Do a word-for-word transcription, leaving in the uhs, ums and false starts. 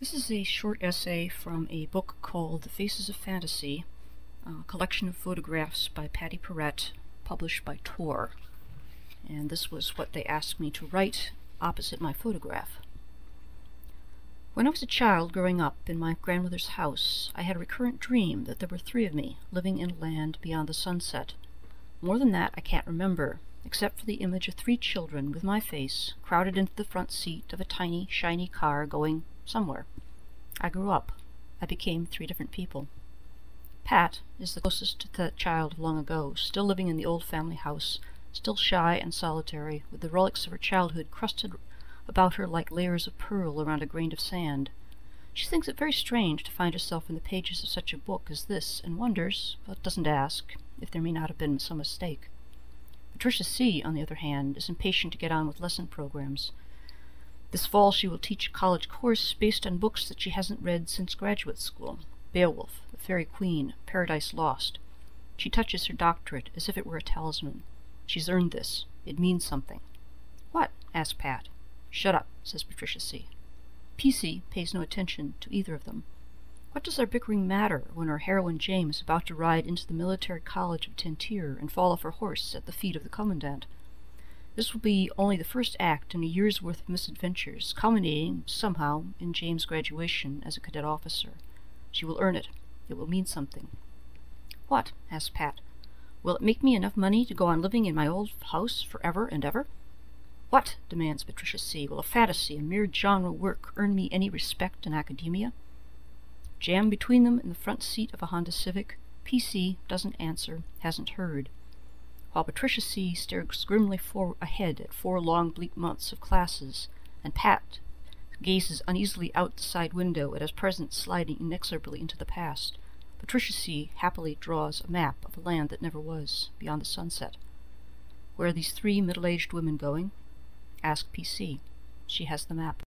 This is a short essay from a book called The Faces of Fantasy, a collection of photographs by Patty Perrett, published by Tor. And this was what they asked me to write opposite my photograph. When I was a child growing up in my grandmother's house, I had a recurrent dream that there were three of me living in a land beyond the sunset. More than that I can't remember, except for the image of three children with my face crowded into the front seat of a tiny, shiny car going somewhere. I grew up. I became three different people. Pat is the closest to that child of long ago, still living in the old family house, still shy and solitary, with the relics of her childhood crusted about her like layers of pearl around a grain of sand. She thinks it very strange to find herself in the pages of such a book as this, and wonders, but doesn't ask, if there may not have been some mistake. Patricia C., on the other hand, is impatient to get on with lesson programs. This fall she will teach a college course based on books that she hasn't read since graduate school. Beowulf, The Fairy Queen, Paradise Lost. She touches her doctorate as if it were a talisman. She's earned this. It means something. What? Asks Pat. Shut up, says Patricia C. P C pays no attention to either of them. What does our bickering matter when our heroine James is about to ride into the military college of Tentir and fall off her horse at the feet of the commandant? This will be only the first act in a year's worth of misadventures, culminating, somehow, in James' graduation as a cadet officer. She will earn it. It will mean something. What? Asks Pat. Will it make me enough money to go on living in my old house forever and ever? What, demands Patricia C., will a fantasy, a mere genre work, earn me any respect in academia? Jammed between them in the front seat of a Honda Civic, P C doesn't answer, hasn't heard. While Patricia C. stares grimly for ahead at four long bleak months of classes, and Pat gazes uneasily out the side window at his present sliding inexorably into the past, Patricia C. happily draws a map of a land that never was, beyond the sunset. Where are these three middle-aged women going? Ask P C. She has the map.